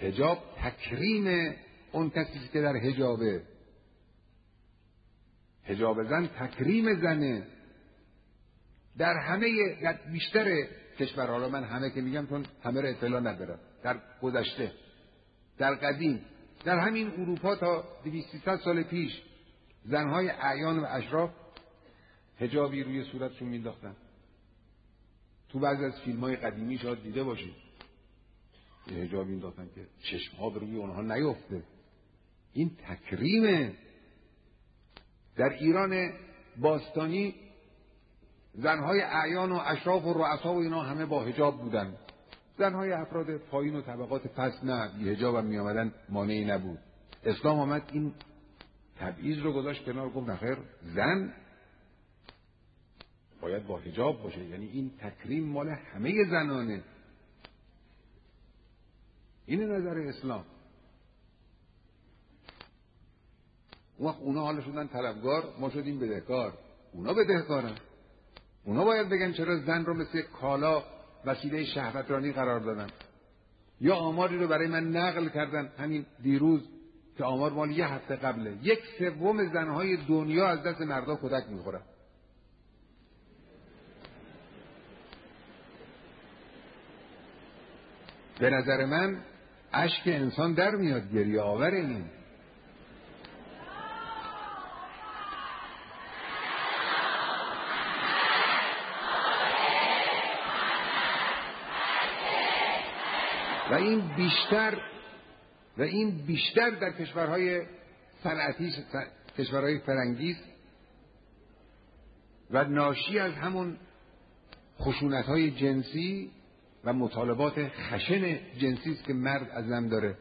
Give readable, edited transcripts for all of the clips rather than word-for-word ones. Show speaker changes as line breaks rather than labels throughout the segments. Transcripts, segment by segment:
حجاب تکریم اون کسی که در حجابه. حجاب زن تکریم زنه. در بیشتر کشورها، را من همه که میگم چون همه را اطلاع ندارم، در گذشته، در قدیم، در همین اروپا تا 200-300 سال پیش زنهای اعیان و اشراف حجابی روی صورتشون مینداختن. تو بعضی از فیلم‌های قدیمی شاید دیده باشید یه حجابی مینداختن که چشم‌ها به روی اونها نیفته. این تکریمه. در ایران باستانی زنهای اعیان و اشراف و رؤسا و اینا همه با حجاب بودن. زنهای افراد پایین و طبقات پست نه، بی حجاب هم می آمدن، مانعی نبود. اسلام آمد این تبعیض رو گذاشت کنار، گفت نخیر، زن باید با حجاب باشه. یعنی این تکریم مال همه زنانه. این نظر اسلام. اون وقت اونا حالا شدن طلبگار، ما شدیم بدهکار. اونا بدهکارن. اونا باید بگن چرا زن رو مثل کالا وسیله شهوترانی قرار دادن. یا آماری رو برای من نقل کردن همین دیروز که آمار مال یه هفته قبله، 1/3 زنهای دنیا از دست مردا کودک میخورن. به نظر من اشک انسان در میاد، گریه آور این. و این بیشتر در کشورهای صنعتی، کشورهای فرنگی است و ناشی از همون خشونت‌های جنسی و مطالبات خشن جنسی است که مرد از زن داره.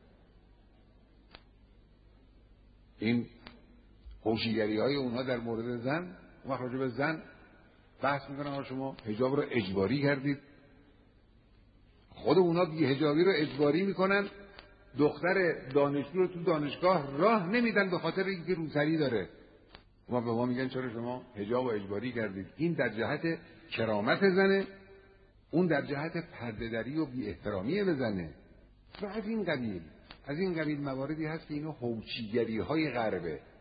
این حوشیگری‌های اونها در مورد زن، وقت راجع به زن بحث میکنن شما حجاب رو اجباری کردید. خود اونا بی حجابی رو اجباری میکنن. دختر دانشجو رو تو دانشگاه راه نمیدن به خاطر اینکه روسری داره. ما به ما میگن چرا شما حجاب رو اجباری کردید. این در جهت کرامت زنه، اون در جهت پرده‌دری و بی احترامی به زنه. و از این قبیل مواردی هست که اینو حوچیگری های غربه.